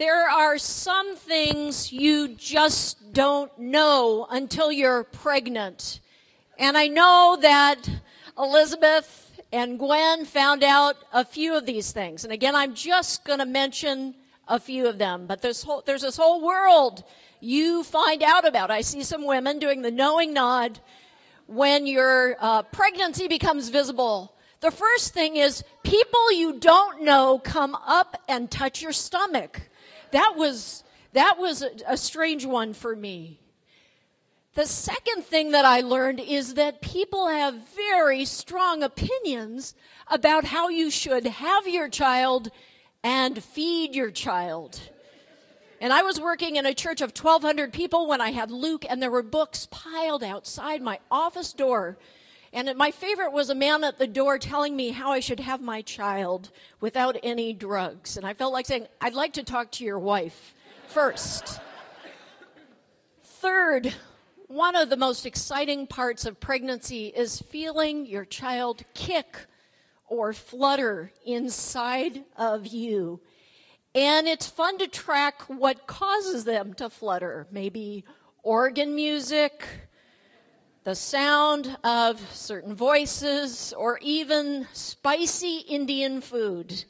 There are some things you just don't know until you're pregnant. And I know that Elizabeth and Gwen found out a few of these things. And again, I'm just going to mention a few of them. But there's this whole world you find out about. I see some women doing the knowing nod when your pregnancy becomes visible. The first thing is people you don't know come up and touch your stomach. That was a strange one for me. The second thing that I learned is that people have very strong opinions about how you should have your child and feed your child. And I was working in a church of 1,200 people when I had Luke, and there were books piled outside my office door. And my favorite was a man at the door telling me how I should have my child without any drugs. And I felt like saying, I'd like to talk to your wife first. Third, one of the most exciting parts of pregnancy is feeling your child kick or flutter inside of you. And it's fun to track what causes them to flutter. Maybe organ music, the sound of certain voices, or even spicy Indian food.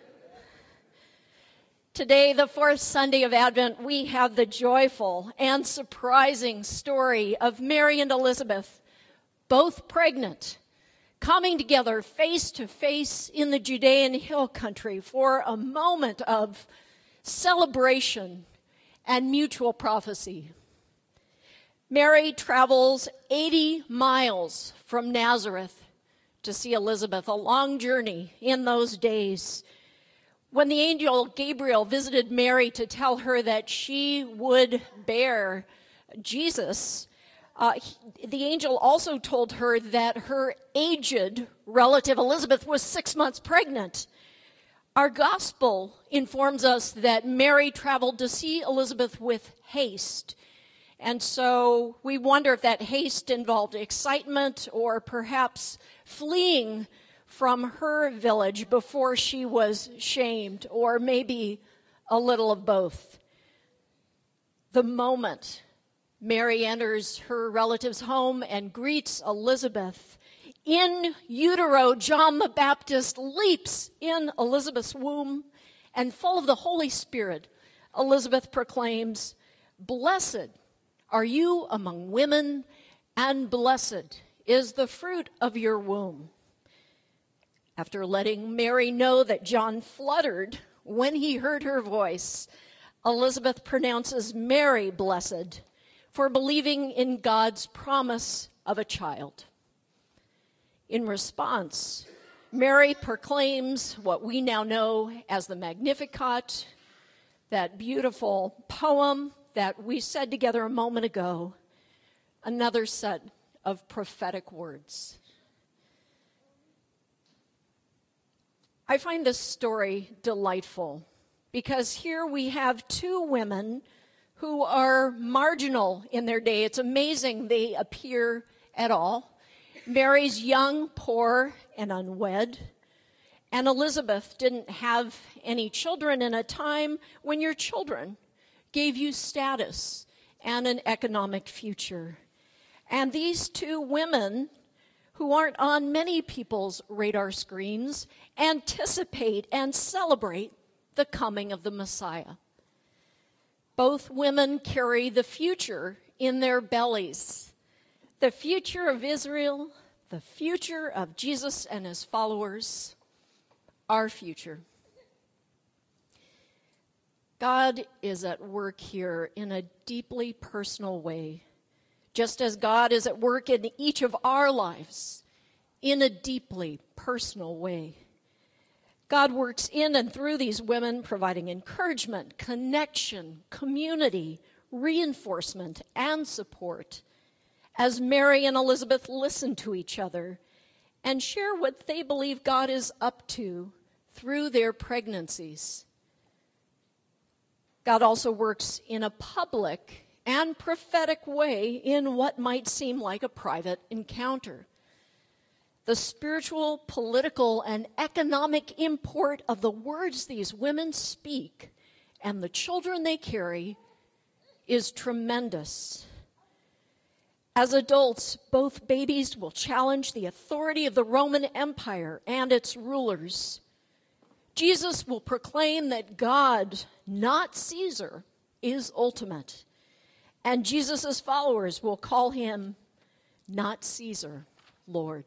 Today, the fourth Sunday of Advent, we have the joyful and surprising story of Mary and Elizabeth, both pregnant, coming together face to face in the Judean hill country for a moment of celebration and mutual prophecy. Mary travels 80 miles from Nazareth to see Elizabeth, a long journey in those days. When the angel Gabriel visited Mary to tell her that she would bear Jesus, the angel also told her that her aged relative Elizabeth was 6 months pregnant. Our gospel informs us that Mary traveled to see Elizabeth with haste. And so we wonder if that haste involved excitement or perhaps fleeing from her village before she was shamed, or maybe a little of both. The moment Mary enters her relative's home and greets Elizabeth, in utero, John the Baptist leaps in Elizabeth's womb, and full of the Holy Spirit, Elizabeth proclaims, "Blessed are you among women, and blessed is the fruit of your womb." After letting Mary know that John fluttered when he heard her voice, Elizabeth pronounces Mary blessed for believing in God's promise of a child. In response, Mary proclaims what we now know as the Magnificat, that beautiful poem that we said together a moment ago, another set of prophetic words. I find this story delightful because here we have two women who are marginal in their day. It's amazing they appear at all. Mary's young, poor, and unwed. And Elizabeth didn't have any children in a time when your children gave you status and an economic future. And these two women, who aren't on many people's radar screens, anticipate and celebrate the coming of the Messiah. Both women carry the future in their bellies, the future of Israel, the future of Jesus and his followers, our future. God is at work here in a deeply personal way, just as God is at work in each of our lives in a deeply personal way. God works in and through these women, providing encouragement, connection, community, reinforcement, and support as Mary and Elizabeth listen to each other and share what they believe God is up to through their pregnancies. God also works in a public and prophetic way in what might seem like a private encounter. The spiritual, political, and economic import of the words these women speak and the children they carry is tremendous. As adults, both babies will challenge the authority of the Roman Empire and its rulers. Jesus will proclaim that God, not Caesar, is ultimate. And Jesus' followers will call him, not Caesar, Lord.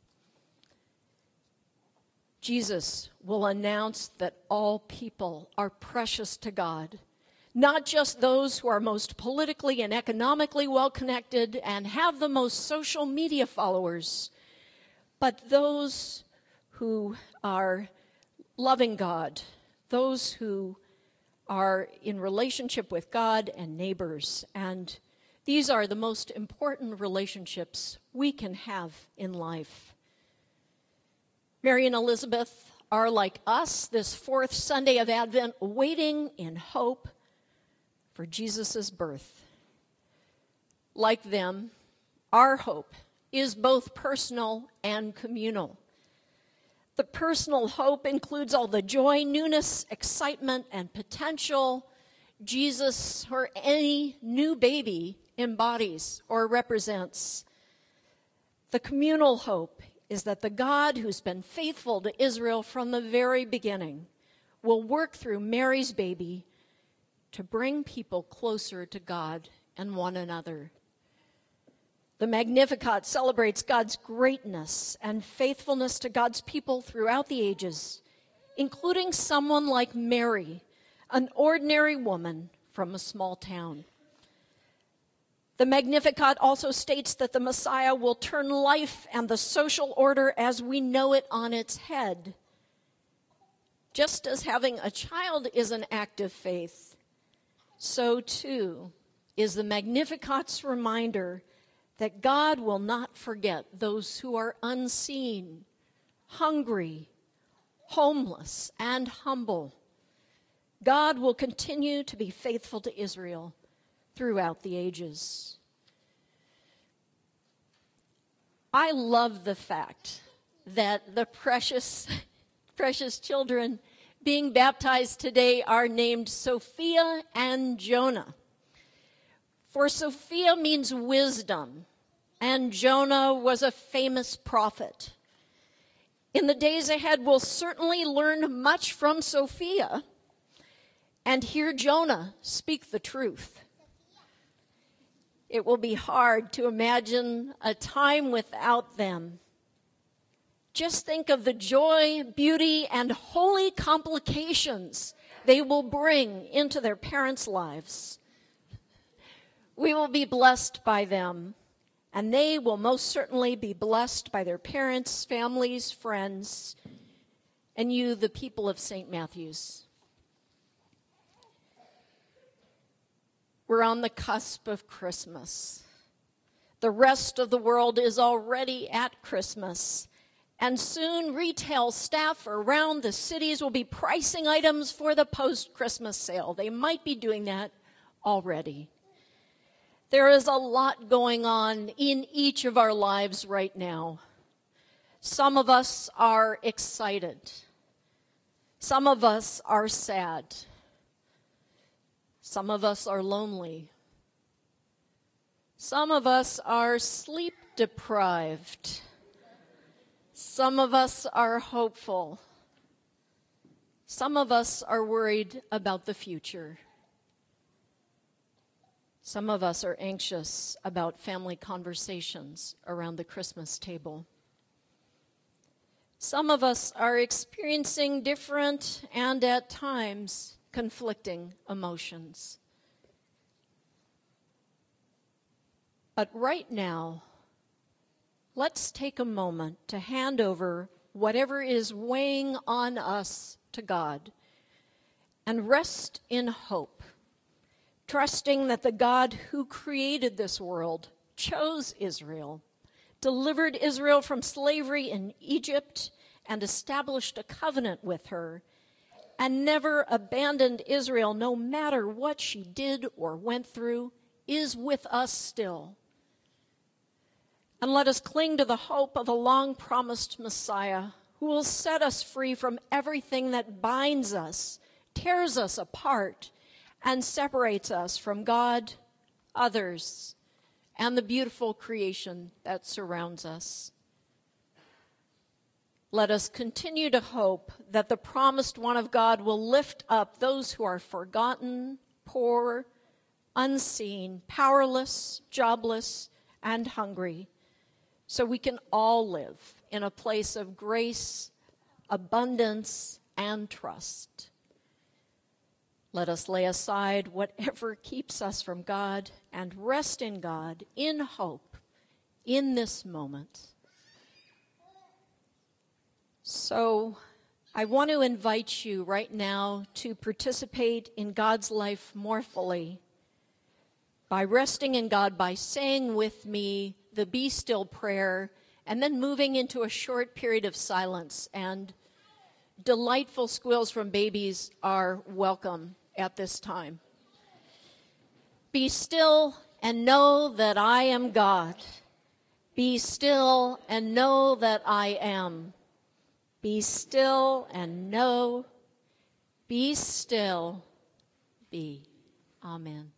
Jesus will announce that all people are precious to God, not just those who are most politically and economically well-connected and have the most social media followers, but those who are loving God, those who are in relationship with God and neighbors. And these are the most important relationships we can have in life. Mary and Elizabeth are like us this fourth Sunday of Advent, waiting in hope for Jesus' birth. Like them, our hope is both personal and communal. The personal hope includes all the joy, newness, excitement, and potential Jesus or any new baby embodies or represents. The communal hope is that the God who's been faithful to Israel from the very beginning will work through Mary's baby to bring people closer to God and one another. The Magnificat celebrates God's greatness and faithfulness to God's people throughout the ages, including someone like Mary, an ordinary woman from a small town. The Magnificat also states that the Messiah will turn life and the social order as we know it on its head. Just as having a child is an act of faith, so too is the Magnificat's reminder that God will not forget those who are unseen, hungry, homeless, and humble. God will continue to be faithful to Israel throughout the ages. I love the fact that the precious children being baptized today are named Sophia and Jonah. For Sophia means wisdom, and Jonah was a famous prophet. In the days ahead, we'll certainly learn much from Sophia and hear Jonah speak the truth. It will be hard to imagine a time without them. Just think of the joy, beauty, and holy complications they will bring into their parents' lives. We will be blessed by them, and they will most certainly be blessed by their parents, families, friends, and you, the people of St. Matthew's. We're on the cusp of Christmas. The rest of the world is already at Christmas, and soon retail staff around the cities will be pricing items for the post-Christmas sale. They might be doing that already. There is a lot going on in each of our lives right now. Some of us are excited. Some of us are sad. Some of us are lonely. Some of us are sleep deprived. Some of us are hopeful. Some of us are worried about the future. Some of us are anxious about family conversations around the Christmas table. Some of us are experiencing different and at times conflicting emotions. But right now, let's take a moment to hand over whatever is weighing on us to God and rest in hope, trusting that the God who created this world chose Israel, delivered Israel from slavery in Egypt, and established a covenant with her, and never abandoned Israel no matter what she did or went through, is with us still. And let us cling to the hope of a long-promised Messiah who will set us free from everything that binds us, tears us apart, and separates us from God, others, and the beautiful creation that surrounds us. Let us continue to hope that the promised one of God will lift up those who are forgotten, poor, unseen, powerless, jobless, and hungry, so we can all live in a place of grace, abundance, and trust. Let us lay aside whatever keeps us from God and rest in God in hope in this moment. So I want to invite you right now to participate in God's life more fully by resting in God, by saying with me the Be Still prayer, and then moving into a short period of silence. And delightful squeals from babies are welcome at this time. Be still and know that I am God. Be still and know that I am. Be still and know. Be still. Be. Amen.